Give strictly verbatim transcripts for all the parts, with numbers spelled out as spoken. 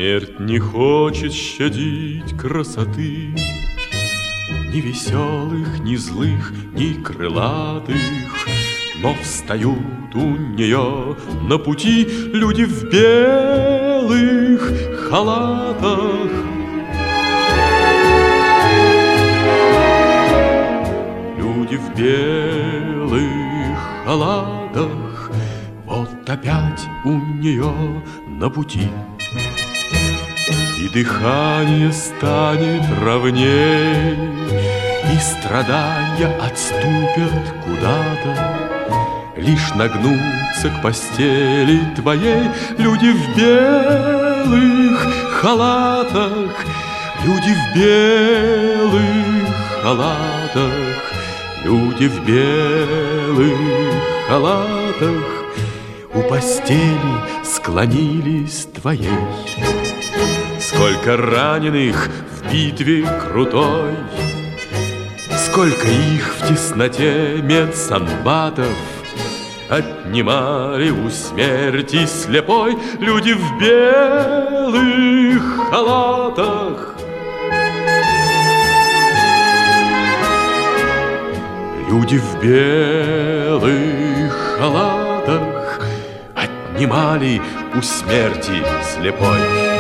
Смерть не хочет щадить красоты ни веселых, ни злых, ни крылатых. Но встают у нее на пути люди в белых халатах. Люди в белых халатах, вот опять у нее на пути. И дыхание станет ровней, и страдания отступят куда-то. Лишь нагнуться к постели твоей люди в белых халатах, люди в белых халатах, люди в белых халатах у постели склонились твоей. Сколько раненых в битве крутой, сколько их в тесноте медсанбатов отнимали у смерти слепой люди в белых халатах. Люди в белых халатах отнимали у смерти слепой.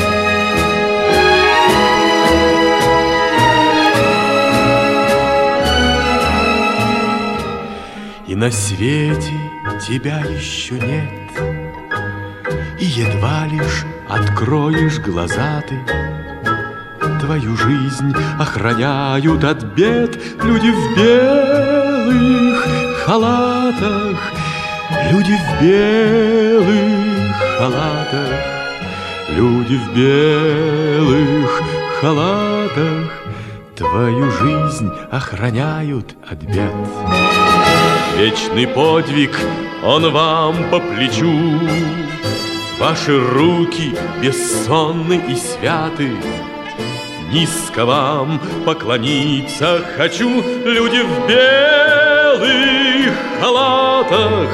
И на свете тебя еще нет, и едва лишь откроешь глаза ты. Твою жизнь охраняют от бед люди в белых халатах, люди в белых халатах, люди в белых халатах. Твою жизнь охраняют от бед. Вечный подвиг, он вам по плечу. Ваши руки бессонны и святы. Низко вам поклониться хочу, люди в белых халатах.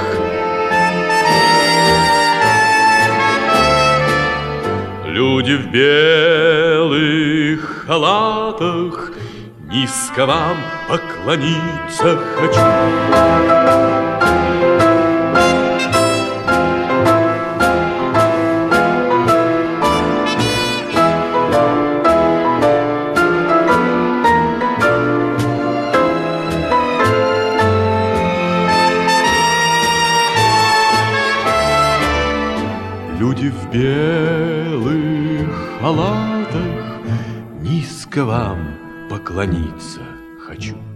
Люди в белых халатах, низко вам поклониться хочу. Люди в белых халатах, низко вам поклониться хочу.